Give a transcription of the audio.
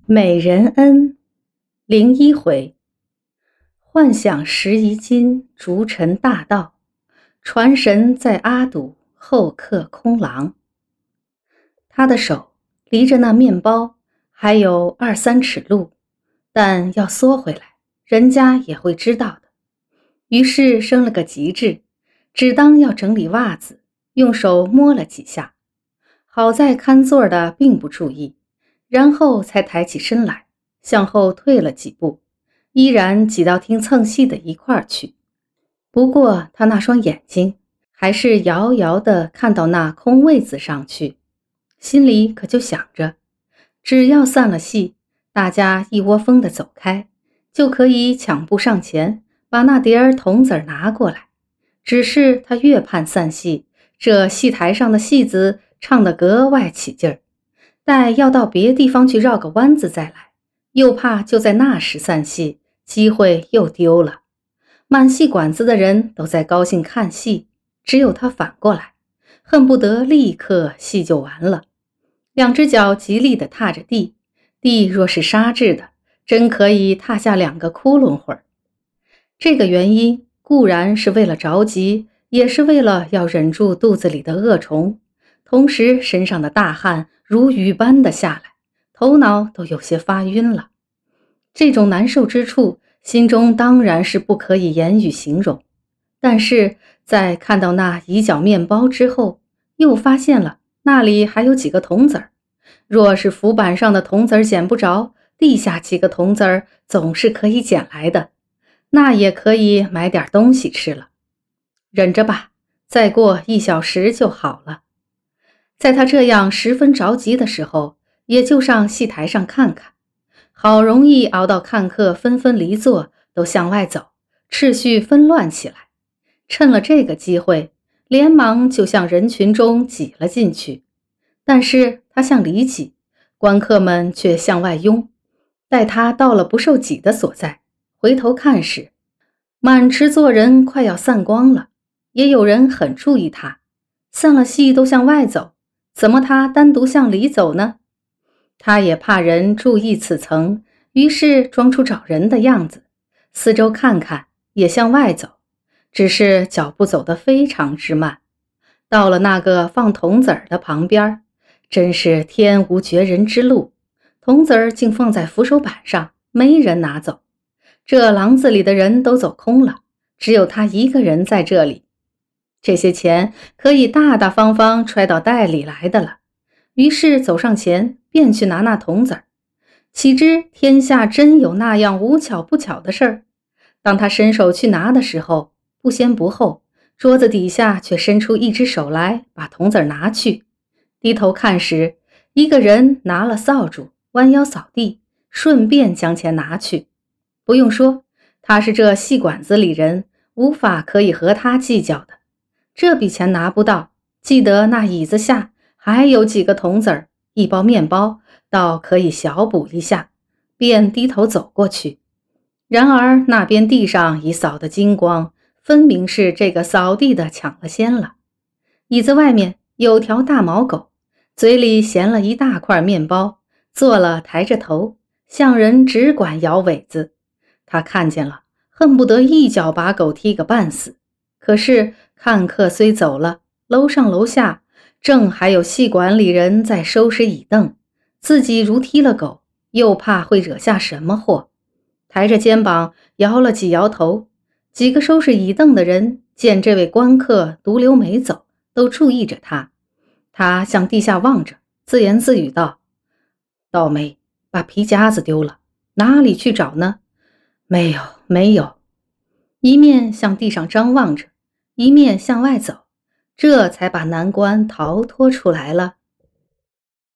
美人恩01回，幻想拾遗金，逐尘大道，传神在阿堵，后克空狼。他的手离着那面包还有2-3尺路，但要缩回来，人家也会知道的。于是生了个急智，只当要整理袜子，用手摸了几下，好在看座的并不注意，然后才抬起身来，向后退了几步，依然挤到听蹭戏的一块儿去。不过他那双眼睛还是遥遥地看到那空位子上去，心里可就想着，只要散了戏，大家一窝蜂地走开，就可以抢步上前，把那碟儿铜子拿过来。只是他越盼散戏，这戏台上的戏子唱得格外起劲儿，待要到别地方去绕个弯子再来，又怕就在那时散戏，机会又丢了。满戏馆子的人都在高兴看戏，只有他反过来，恨不得立刻戏就完了。两只脚极力地踏着地，地若是纱质的，真可以踏下2个窟窿会儿。这个原因固然是为了着急，也是为了要忍住肚子里的恶虫，同时身上的大汗如雨般的下来，头脑都有些发晕了。这种难受之处，心中当然是不可以言语形容，但是在看到那一角面包之后，又发现了那里还有几个铜子儿。若是浮板上的铜子儿捡不着，地下几个铜子儿总是可以捡来的，那也可以买点东西吃了。忍着吧，再过1小时就好了。在他这样十分着急的时候，也就上戏台上看看，好容易熬到看客纷纷离座，都向外走，秩序纷乱起来。趁了这个机会，连忙就向人群中挤了进去。但是他向里挤，观客们却向外拥。待他到了不受挤的所在，回头看时，满池座人快要散光了。也有人很注意他，散了戏都向外走，怎么他单独向里走呢？他也怕人注意此层，于是装出找人的样子，四周看看，也向外走，只是脚步走得非常之慢。到了那个放铜子儿的旁边，真是天无绝人之路，铜子儿竟放在扶手板上，没人拿走。这廊子里的人都走空了，只有他一个人在这里。这些钱可以大大方方揣到袋里来的了，于是走上前便去拿那铜子儿。岂知天下真有那样无巧不巧的事儿，当他伸手去拿的时候，不先不后，桌子底下却伸出一只手来，把铜子儿拿去。低头看时，一个人拿了扫帚，弯腰扫地，顺便将钱拿去。不用说，他是这戏馆子里人，无法可以和他计较的。这笔钱拿不到，记得那椅子下还有几个铜子儿，1包面包，倒可以小补一下，便低头走过去。然而那边地上已扫得精光，分明是这个扫地的抢了先了。椅子外面有条大毛狗，嘴里衔了一大块面包，坐了抬着头，像人只管摇尾子。他看见了，恨不得一脚把狗踢个半死。可是看客虽走了，楼上楼下正还有戏馆里人在收拾椅凳，自己如踢了狗，又怕会惹下什么祸，抬着肩膀摇了几摇头。几个收拾椅凳的人见这位观客独留没走，都注意着他。他向地下望着，自言自语道：倒霉，把皮夹子丢了，哪里去找呢？没有没有。一面向地上张望着，一面向外走，这才把难关逃脱出来了。